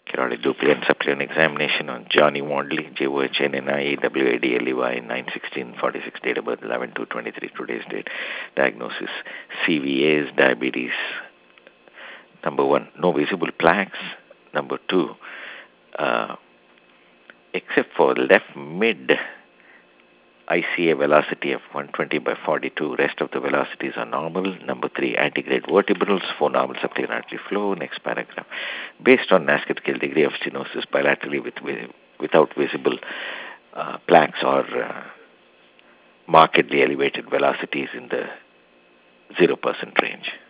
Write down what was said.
Carotid Doppler and subclinical examination on Johnny Wadley, JOHNNIE, 9/16/46, date of birth 11/2/23, today's date. Diagnosis: CVAs, diabetes. Number one, no visible plaques. Number two, except for left mid ICA velocity of 120/42, rest of the velocities are normal. Number three, antegrade vertebrals, 4 normal subclinical artery flow. Next paragraph. Based on NASCAR scale, degree of stenosis bilaterally without visible plaques or markedly elevated velocities in the 0% range.